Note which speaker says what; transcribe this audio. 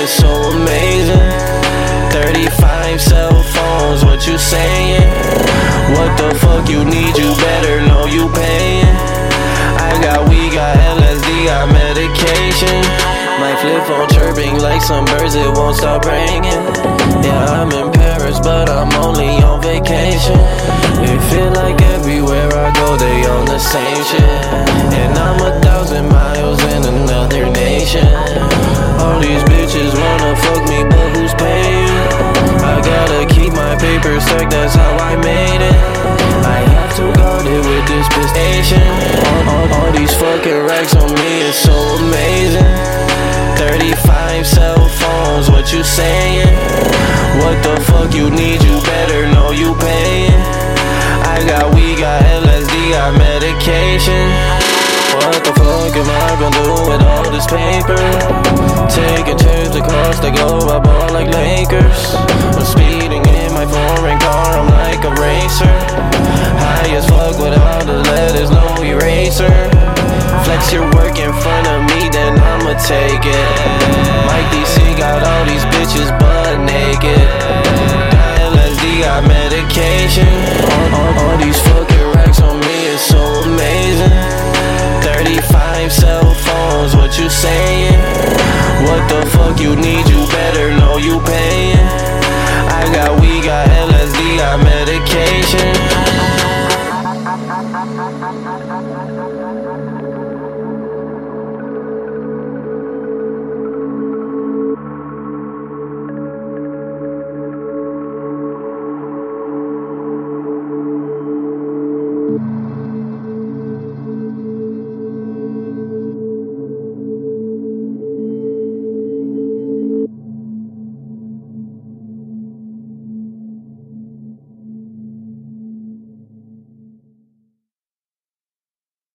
Speaker 1: is so amazing. 35 cell phones, what you saying? What the fuck you need, you better know you paying. I got weed, got LSD, got medication. My flip phone chirping like some birds, it won't stop ringing. Yeah, I'm in Paris, but I'm only on vacation. It feel like everywhere I go, they on the same shit. And I'm 1,000 miles in another nation. All these bitches wanna fuck me, but who's paying? I gotta keep my paper stacked, that's how I made it. I have to guard it with this pistation. All these fucking racks on me is so amazing. 35 cell phones, what you saying? What the fuck you need, you better know you paying. I got weed, got LSD, got medication. What the fuck am I gonna do with all this paper? Taking trips across the globe, I ball like Lakers. I'm speeding in my foreign car, I'm like a racer. High as fuck without the letters, no eraser. Flex your work